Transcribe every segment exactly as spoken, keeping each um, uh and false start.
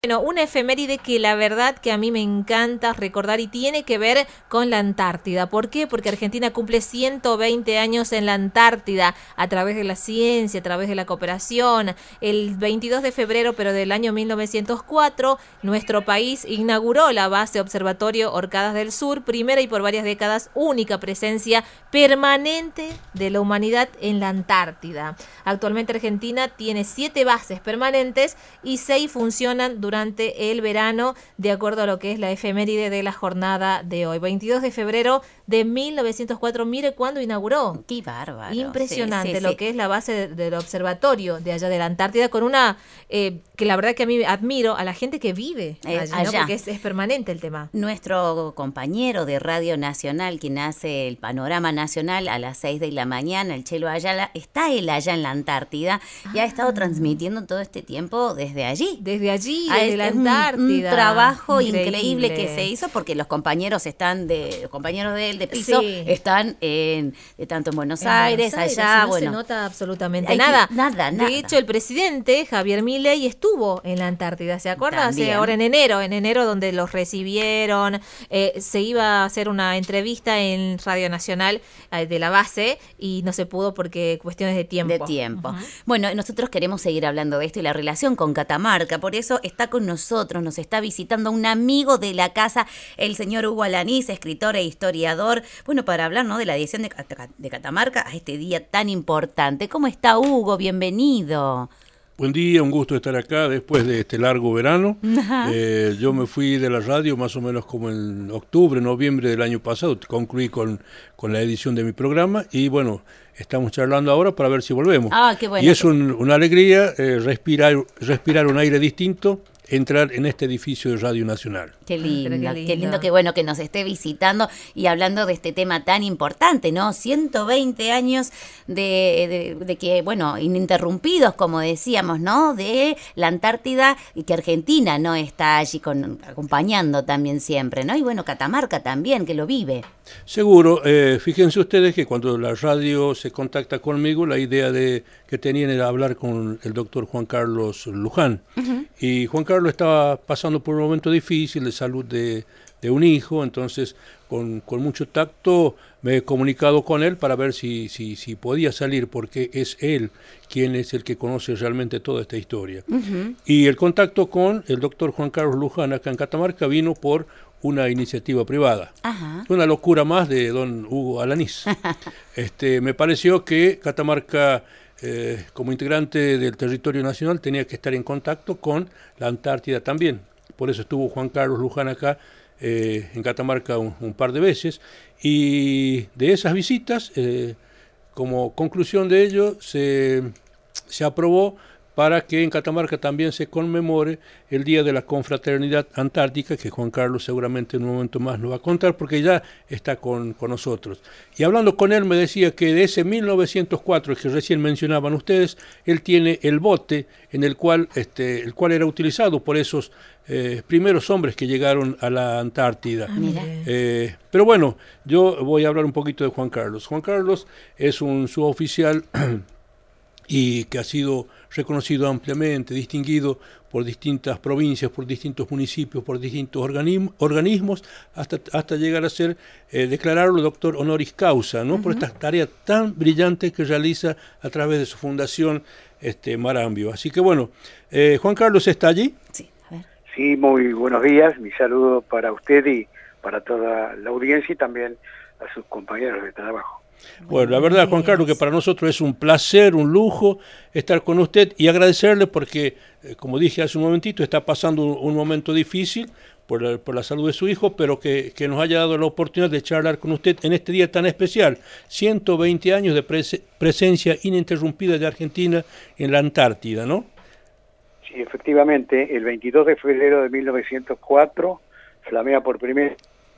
Bueno, una efeméride que la verdad que a mí me encanta recordar y tiene que ver con la Antártida. ¿Por qué? Porque Argentina cumple ciento veinte años en la Antártida a través de la ciencia, a través de la cooperación. El veintidós de febrero, pero del año mil novecientos cuatro, nuestro país inauguró la base Observatorio Orcadas del Sur, primera y por varias décadas única presencia permanente de la humanidad en la Antártida. Actualmente Argentina tiene siete bases permanentes y seis funcionan durante durante el verano, de acuerdo a lo que es la efeméride de la jornada de hoy. veintidós de febrero de mil novecientos cuatro, mire cuándo inauguró. ¡Qué bárbaro! Impresionante sí, sí, lo sí. que es la base de, del observatorio de allá de la Antártida, con una, eh, que la verdad que a mí admiro a la gente que vive Eh, allí, allá. ¿no? Porque es, es permanente el tema. Nuestro compañero de Radio Nacional, quien hace el panorama nacional a las seis de la mañana, el Chelo Ayala, está él allá en la Antártida y Ah. ha estado transmitiendo todo este tiempo desde allí. Desde allí, Ah, desde es- la es un- Antártida. Un, trabajo increíble. Increíble que se hizo porque los compañeros están de, los compañeros de él de piso Sí. están en de tanto en Buenos En Aires, Buenos Aires, allá, y no bueno. se nota absolutamente Hay que- nada. nada, nada. De hecho, el presidente Javier Milei estuvo en la Antártida, ¿se acuerda? Hace También. ahora en enero, en enero donde los recibieron, eh, se iba a hacer una entrevista en Radio Nacional eh, de la base y no se pudo porque cuestiones de tiempo. De tiempo. Ujú. Bueno, nosotros queremos seguir hablando de esto y la relación con Catamarca, por eso está con nosotros, nos está visitando un amigo de la casa, el señor Hugo Alanís, escritor e historiador, bueno, para hablar, ¿no?, de la edición de, Cata- de Catamarca a este día tan importante. ¿Cómo está, Hugo? Bienvenido. Buen día, un gusto estar acá después de este largo verano. Ajá. Eh, yo me fui de la radio más o menos como en octubre, noviembre del año pasado, concluí con, con la edición de mi programa y bueno, estamos charlando ahora para ver si volvemos. Ah, qué bueno. Y es un- una alegría eh, respirar, respirar un aire distinto, entrar en este edificio de Radio Nacional. Qué Pero lindo, qué qué lindo, lindo. qué bueno que nos esté visitando y hablando de este tema tan importante, ¿no? ciento veinte años de, de, de que, bueno, ininterrumpidos, como decíamos, ¿no? De la Antártida y que Argentina, ¿no?, está allí con, acompañando también siempre, ¿no? Y bueno, Catamarca también, que lo vive. Seguro, eh, fíjense ustedes que cuando la radio se contacta conmigo, la idea de que tenían era hablar con el doctor Juan Carlos Luján. Y Juan Carlos estaba pasando por un momento difícil de salud de, de un hijo, entonces con, con mucho tacto me he comunicado con él para ver si, si, si podía salir, porque es él quien es el que conoce realmente toda esta historia. Y el contacto con el doctor Juan Carlos Luján acá en Catamarca vino por una iniciativa privada. Ajá. Una locura más de don Hugo Alanís. Este, me pareció que Catamarca, eh, como integrante del territorio nacional, tenía que estar en contacto con la Antártida también. Por eso estuvo Juan Carlos Luján acá eh, en Catamarca un, un par de veces. Y de esas visitas, eh, como conclusión de ello, se, se aprobó para que en Catamarca también se conmemore el Día de la Confraternidad Antártica, que Juan Carlos seguramente en un momento más nos va a contar, porque ya está con, con nosotros. Y hablando con él me decía que de ese mil novecientos cuatro que recién mencionaban ustedes, él tiene el bote en el cual, este, el cual era utilizado por esos eh, primeros hombres que llegaron a la Antártida. Ah, Mira. mire. Eh, pero bueno, yo voy a hablar un poquito de Juan Carlos. Juan Carlos es un suboficial y que ha sido reconocido ampliamente, distinguido por distintas provincias, por distintos municipios, por distintos organismos, organismos hasta, hasta llegar a ser, eh, declararlo doctor honoris causa, ¿no? Uh-huh. Por esta tarea tan brillante que realiza a través de su fundación este, Marambio. Así que bueno, eh, Juan Carlos está allí. Sí, a ver. Sí, muy buenos días, mi saludo para usted y para toda la audiencia y también a sus compañeros de trabajo. Bueno, la verdad, Juan Carlos, que para nosotros es un placer, un lujo estar con usted y agradecerle porque, eh, como dije hace un momentito, está pasando un, un momento difícil por la, por la salud de su hijo, pero que, que nos haya dado la oportunidad de charlar con usted en este día tan especial, ciento veinte años de pres presencia ininterrumpida de Argentina en la Antártida, ¿no? Sí, efectivamente, el veintidós de febrero de mil novecientos cuatro flamea por primera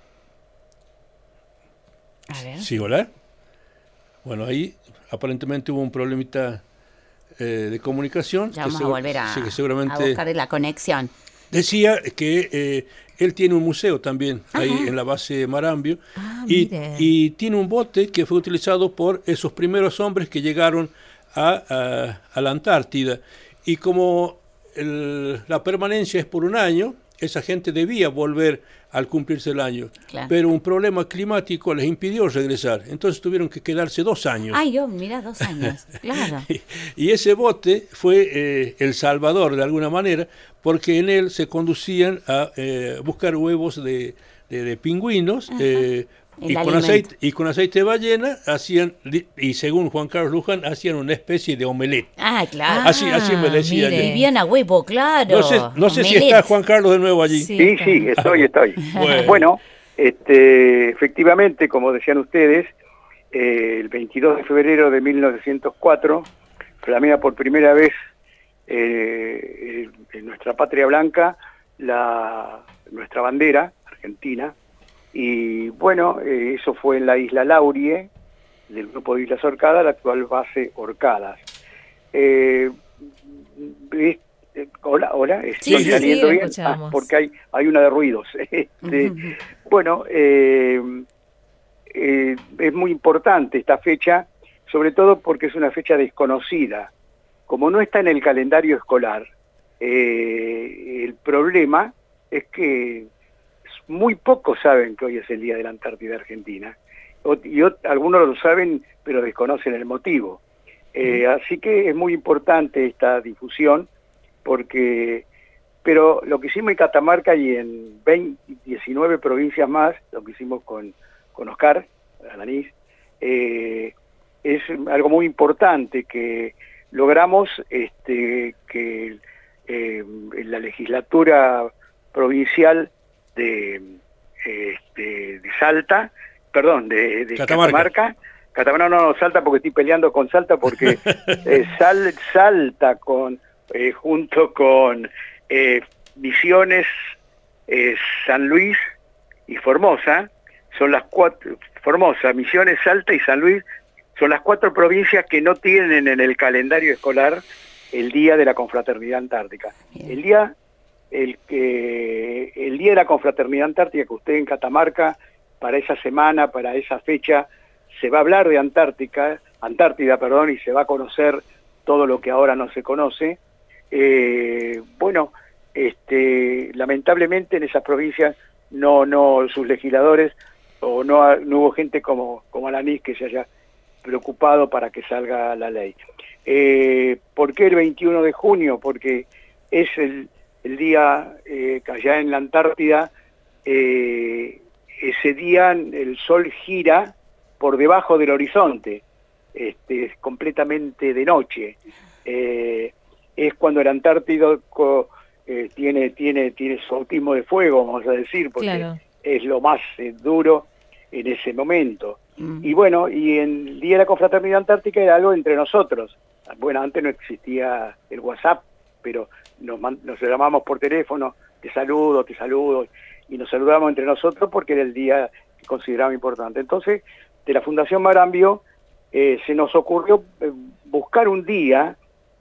A ver. Sí, hola. Bueno, ahí aparentemente hubo un problemita eh, de comunicación. Ya que vamos a segu- volver a, sí, que seguramente a buscar la conexión. decía que eh, él tiene un museo también ahí Ajá. en la base Marambio Ah, y, mire. y tiene un bote que fue utilizado por esos primeros hombres que llegaron a, a, a la Antártida. Y como el, la permanencia es por un año, esa gente debía volver al cumplirse el año, Claro. pero un problema climático les impidió regresar, entonces tuvieron que quedarse dos años. Ay, yo, mira, dos años, claro. Y, y ese bote fue eh, el salvador de alguna manera, porque en él se conducían a eh, buscar huevos de, de, de pingüinos, eh, El y, con alimento. aceite, y con aceite de ballena hacían, y según Juan Carlos Luján, hacían una especie de omelette. Ah, claro. Así- así me decía mire. yo. Vivían a huevo, claro. No sé, no sé si Omelette. está Juan Carlos de nuevo allí. Sí. Sí, sí, estoy, estoy. Bueno. Bueno, este, efectivamente, como decían ustedes, eh, el veintidós de febrero de mil novecientos cuatro flamea por primera vez eh, en nuestra patria blanca la nuestra bandera argentina. Y bueno, eh, eso fue en la isla Laurie, del grupo de Islas Orcadas, la actual base Orcadas. Eh, es- eh, hola, hola, Sí, ¿estoy sí, saliendo sí, bien? escuchamos. Ah, porque hay, hay una de ruidos. Este, bueno, eh, eh, es muy importante esta fecha, sobre todo porque es una fecha desconocida. Como no está en el calendario escolar, eh, el problema es que muy pocos saben que hoy es el Día de la Antártida Argentina. O- y ot- algunos lo saben, pero desconocen el motivo. Eh, así que es muy importante esta difusión, porque, pero lo que hicimos en Catamarca y en veinte, diecinueve provincias más, lo que hicimos con, con Oscar Alanís, eh, es algo muy importante, que logramos este, que eh, la legislatura provincial de, este, de Salta, perdón, de, de Catamarca. Catamarca, Catamarca, no, no, Salta porque estoy peleando con Salta, porque eh, Sal, Salta con eh, junto con eh, Misiones, eh, San Luis y Formosa, son las cuatro, Formosa, Misiones, Salta y San Luis, son las cuatro provincias que no tienen en el calendario escolar el Día de la Confraternidad Antártica. Bien. El día el que el día de la Confraternidad Antártica, que usted en Catamarca, para esa semana, para esa fecha, se va a hablar de Antártica, Antártida, perdón, y se va a conocer todo lo que ahora no se conoce. Eh, bueno, este, lamentablemente en esas provincias no, no, sus legisladores, o no, ha- no hubo gente como, como Alanís que se haya preocupado para que salga la ley. Eh, ¿Por qué el veintiuno de junio? Porque es el, el día eh, que allá en la Antártida, eh, ese día el sol gira por debajo del horizonte, este, es completamente de noche. Eh, es cuando el Antártico eh, tiene, tiene, tiene su bautismo de fuego, vamos a decir, porque Claro. es lo más eh, duro en ese momento. Mm. Y bueno, y en el Día de la Confraternidad Antártica era algo entre nosotros. Bueno, antes no existía el WhatsApp, pero nos, man- nos llamamos por teléfono, te saludo, te saludo, y nos saludamos entre nosotros porque era el día que consideraba importante. Entonces, de la Fundación Marambio, eh, se nos ocurrió eh, buscar un día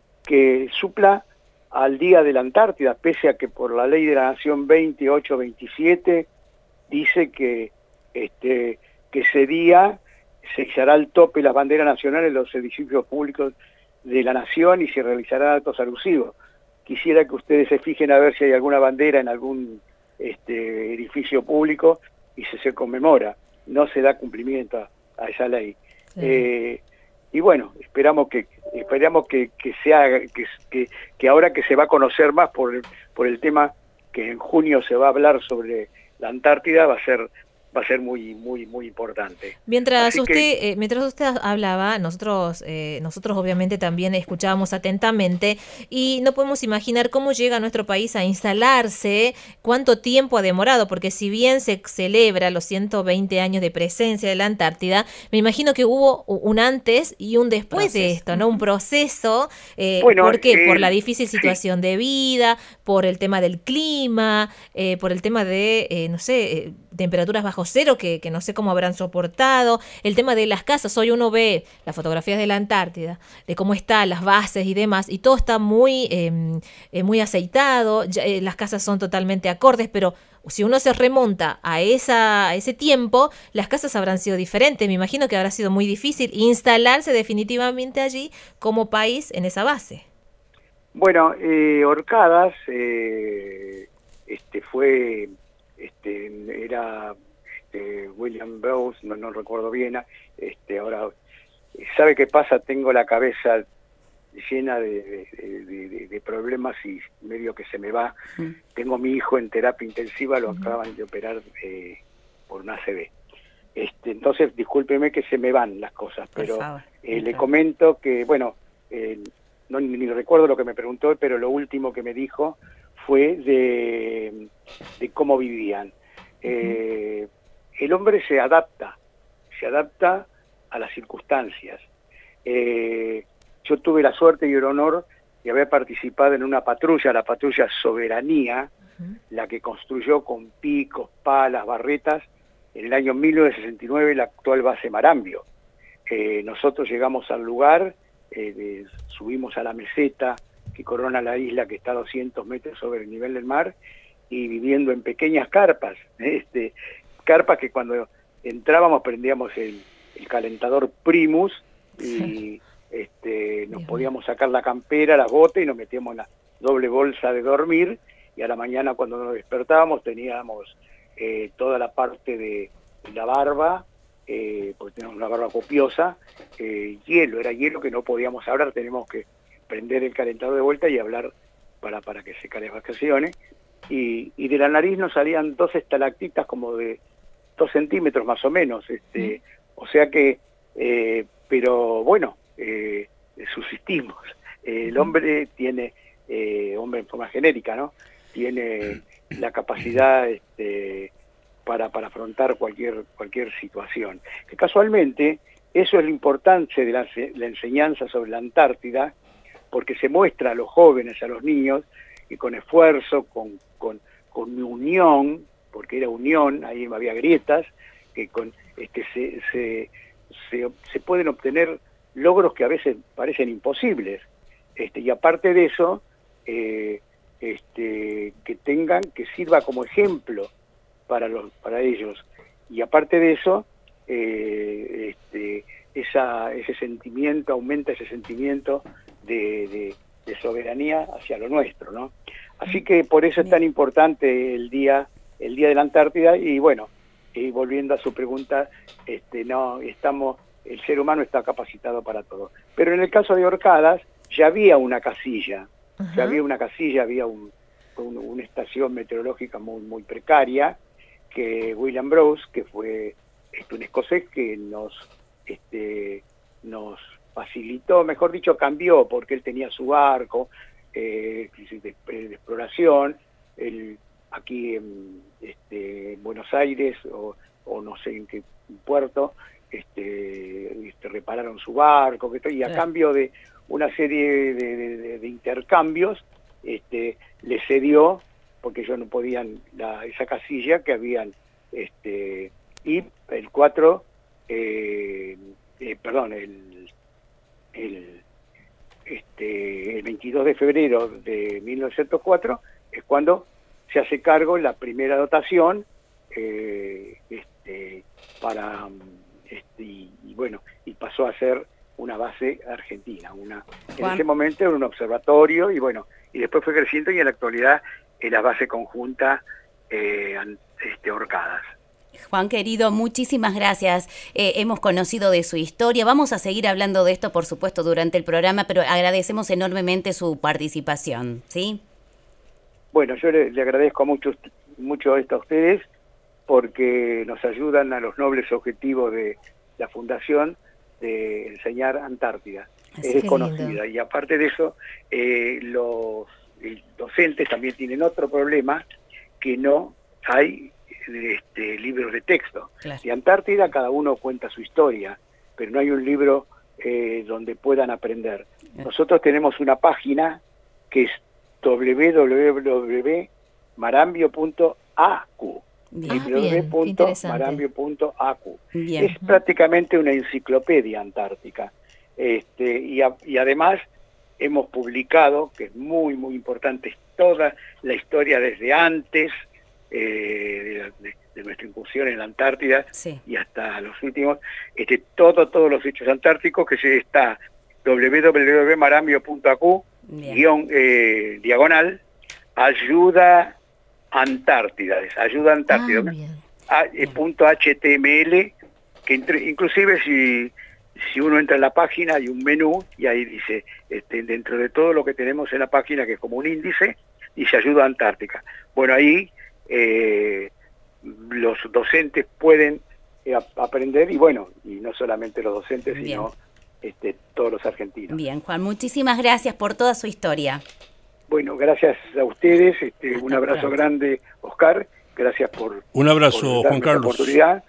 que supla al Día de la Antártida, pese a que por la Ley de la Nación veintiocho veintisiete dice que este que ese día se izará al tope las banderas nacionales en los edificios públicos de la Nación y se realizarán actos alusivos. Quisiera que ustedes se fijen a ver si hay alguna bandera en algún este, edificio público y se, se conmemora. No se da cumplimiento a, a esa ley. Sí. Eh, y bueno, esperamos que esperamos que, que se haga, que, que, que ahora que se va a conocer más por el, por el tema que en junio se va a hablar sobre la Antártida, va a ser va a ser muy muy muy importante. Mientras Así usted, que- eh, mientras usted hablaba, nosotros, eh, nosotros obviamente también escuchábamos atentamente y no podemos imaginar cómo llega a nuestro país a instalarse, cuánto tiempo ha demorado, porque si bien se celebra los ciento veinte años de presencia de la Antártida, me imagino que hubo un antes y un después de Proceso. esto, ¿no? Un proceso, eh, Bueno, ¿por qué? eh, Por la difícil sí. situación de vida, por el tema del clima, eh, por el tema de, eh, no sé, eh, temperaturas bajo cero que, que no sé cómo habrán soportado, el tema de las casas. Hoy uno ve las fotografías de la Antártida, de cómo están las bases y demás, y todo está muy, eh, eh, muy aceitado, ya, eh, las casas son totalmente acordes, pero si uno se remonta a, esa, a ese tiempo, las casas habrán sido diferentes. Me imagino que habrá sido muy difícil instalarse definitivamente allí como país en esa base. Bueno, eh, Orcadas eh, este, fue, este, era este, William Burroughs, no, no recuerdo bien, este, ahora, ¿sabe qué pasa? Tengo la cabeza llena de, de, de, de, de problemas y medio que se me va. Mm. Tengo a mi hijo en terapia intensiva, lo mm. acaban de operar eh, por una A C V. Este, entonces, discúlpeme que se me van las cosas, pero eh, le comento que, bueno, eh, no ni, ni recuerdo lo que me preguntó, pero lo último que me dijo fue de, de cómo vivían. Eh, el hombre se adapta, se adapta a las circunstancias. Eh, yo tuve la suerte y el honor de haber participado en una patrulla, la patrulla Soberanía, uh-huh. la que construyó con picos, palas, barretas, en el año mil novecientos sesenta y nueve la actual base Marambio. Eh, nosotros llegamos al lugar, eh, de, subimos a la meseta que corona la isla, que está a doscientos metros sobre el nivel del mar, y viviendo en pequeñas carpas, este, carpas que cuando entrábamos prendíamos el, el calentador Primus y este, nos podíamos sacar la campera, las botas y nos metíamos en la doble bolsa de dormir, y a la mañana cuando nos despertábamos teníamos eh, toda la parte de la barba, eh, porque teníamos una barba copiosa, eh, hielo, era hielo que no podíamos hablar, tenemos que prender el calentador de vuelta y hablar para, para que se calefaccione, y, y de la nariz nos salían dos estalactitas como de dos centímetros más o menos, este, ¿sí? O sea que, eh, pero bueno, eh, subsistimos. Eh, el hombre tiene, eh, hombre en forma genérica, ¿no? Tiene la capacidad este, para, para afrontar cualquier, cualquier situación. Que casualmente, eso es lo importante de la, la enseñanza sobre la Antártida, porque se muestra a los jóvenes, a los niños, que con esfuerzo, con, con, con unión, porque era unión, ahí había grietas, que con este se, se, se, se pueden obtener logros que a veces parecen imposibles. Este, y aparte de eso, eh, este, que tengan, que sirva como ejemplo para, los, para ellos. Y aparte de eso, eh, este, esa, ese sentimiento, aumenta ese sentimiento de, de, de soberanía hacia lo nuestro, ¿no? Así que por eso es tan importante el día, el día de la Antártida, y bueno, y volviendo a su pregunta, este, no, estamos, el ser humano está capacitado para todo. Pero en el caso de Orcadas, ya había una casilla, uh-huh. ya había una casilla, había un, un, una estación meteorológica muy, muy precaria, que William Burroughs, que fue este, un escocés que nos, este, nos facilitó, mejor dicho, cambió, porque él tenía su barco eh, de, de exploración, él, aquí en este, Buenos Aires, o, o no sé en qué puerto, este, este, repararon su barco, que, y a claro. cambio de una serie de, de, de intercambios, este, le cedió, porque ellos no podían, la, esa casilla que habían, este, y el cuatro, eh, eh, perdón, el, el, este, el veintidós de febrero de mil novecientos cuatro es cuando se hace cargo la primera dotación eh, este, para este, y, y bueno, y pasó a ser una base argentina, una en ese momento era un observatorio, y bueno, y después fue creciendo, y en la actualidad es la base conjunta eh, este, Orcadas. Juan querido, muchísimas gracias. Eh, hemos conocido de su historia. Vamos a seguir hablando de esto, por supuesto, durante el programa, pero agradecemos enormemente su participación, ¿sí? Bueno, yo le, le agradezco mucho, mucho esto a ustedes, porque nos ayudan a los nobles objetivos de la Fundación de enseñar Antártida. Así es desconocida, y aparte de eso, eh, los docentes también tienen otro problema, que no hay este, libros de texto. Claro. De Antártida cada uno cuenta su historia, pero no hay un libro eh, donde puedan aprender. Nosotros tenemos una página que es doble u doble u doble u punto marambio punto a cu. doble u doble u doble u punto marambio punto a cu. Es prácticamente una enciclopedia antártica. Este, y, a, y además hemos publicado, que es muy muy importante, toda la historia desde antes eh, de, de, de nuestra incursión en la Antártida, sí, y hasta los últimos, este, todo, todos los hechos antárticos, que se está doble u doble u doble u punto marambio punto a cu, Bien. guión eh, diagonal, ayuda Antártida, es ayuda Antártida, ah, a, eh, punto H T M L, que entre, inclusive si, si uno entra en la página hay un menú y ahí dice, este, dentro de todo lo que tenemos en la página, que es como un índice, dice ayuda Antártica. Bueno, ahí eh, los docentes pueden eh, aprender, y bueno, y no solamente los docentes, Bien. sino este, todos los argentinos. Bien, Juan, muchísimas gracias por toda su historia. Bueno, gracias a ustedes, este, un abrazo pronto. grande, Oscar, gracias por, Un abrazo, por Juan darme Carlos. la oportunidad,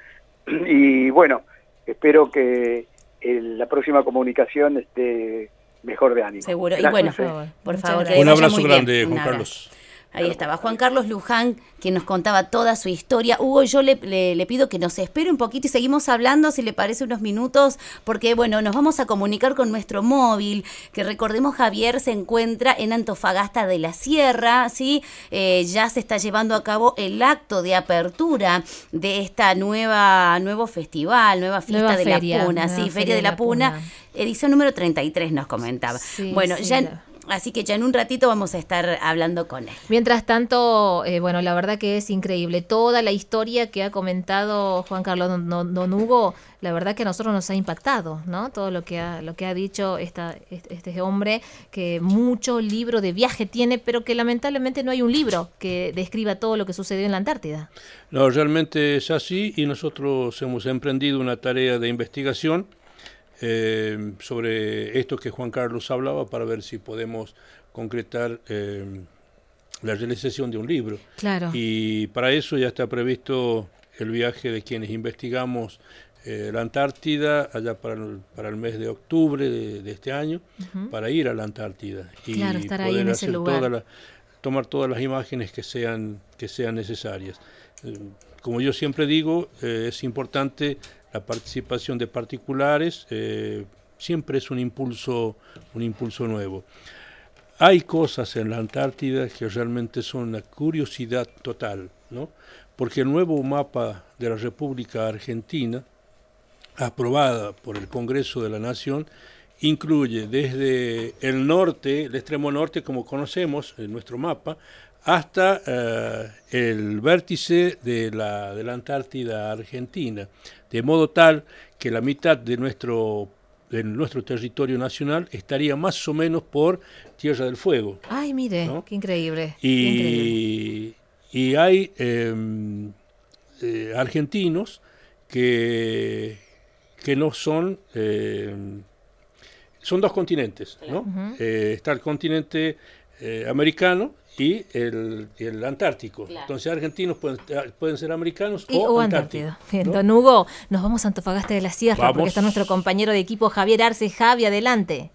y bueno, espero que en la próxima comunicación esté mejor de ánimo. Seguro, Gracias. y bueno, Por favor. por Muchas favor, que gracias. Un vaya abrazo muy grande, bien. Un Juan abrazo. Carlos. Ahí estaba Juan Carlos Luján, quien nos contaba toda su historia. Hugo, yo le, le, le pido que nos espere un poquito y seguimos hablando, si le parece, unos minutos, porque bueno, nos vamos a comunicar con nuestro móvil, que recordemos, Javier se encuentra en Antofagasta de la Sierra, ¿sí? Eh, ya se está llevando a cabo el acto de apertura de esta nueva nuevo festival, nueva fiesta Nueva de feria, la Puna, nueva sí, Feria de la Puna, edición número treinta y tres nos comentaba. Sí, bueno, sí, ya... la- Así que ya en un ratito vamos a estar hablando con él. Mientras tanto, eh, bueno, la verdad que es increíble. Toda la historia que ha comentado Juan Carlos Don, Don- Don Hugo, la verdad que a nosotros nos ha impactado, ¿no? Todo lo que ha, lo que ha dicho esta, este, este hombre, que mucho libro de viaje tiene, pero que lamentablemente no hay un libro que describa todo lo que sucedió en la Antártida. No, realmente es así, y nosotros hemos emprendido una tarea de investigación eh, sobre esto que Juan Carlos hablaba, para ver si podemos concretar eh, la realización de un libro. Claro. Y para eso ya está previsto el viaje de quienes investigamos eh, la Antártida allá para el, para el mes de octubre de, de este año, Ujú. para ir a la Antártida y Claro, estar ahí poder en ese hacer lugar. toda la- tomar todas las imágenes que sean, que sean necesarias. Eh, Como yo siempre digo, eh, es importante la participación de particulares, eh, siempre es un impulso, un impulso nuevo. Hay cosas en la Antártida que realmente son una curiosidad total, ¿no? Porque el nuevo mapa de la República Argentina, aprobada por el Congreso de la Nación, incluye desde el norte, el extremo norte como conocemos en nuestro mapa, hasta eh, el vértice de la, de la Antártida Argentina, de modo tal que la mitad de nuestro, de nuestro territorio nacional estaría más o menos por Tierra del Fuego. Ay, mire, ¿No? qué increíble. qué increíble. Y, y hay eh, eh, argentinos que, que no son, eh, son dos continentes, ¿no? Ujú. Eh, está el continente eh, americano y el, y el antártico. Claro. Entonces argentinos pueden, pueden ser americanos Y, o, o antárticos. Antártida. Bien, ¿no? Don Hugo, nos vamos a Antofagasta de la Sierra, Vamos. porque está nuestro compañero de equipo Javier Arce. Javi, adelante.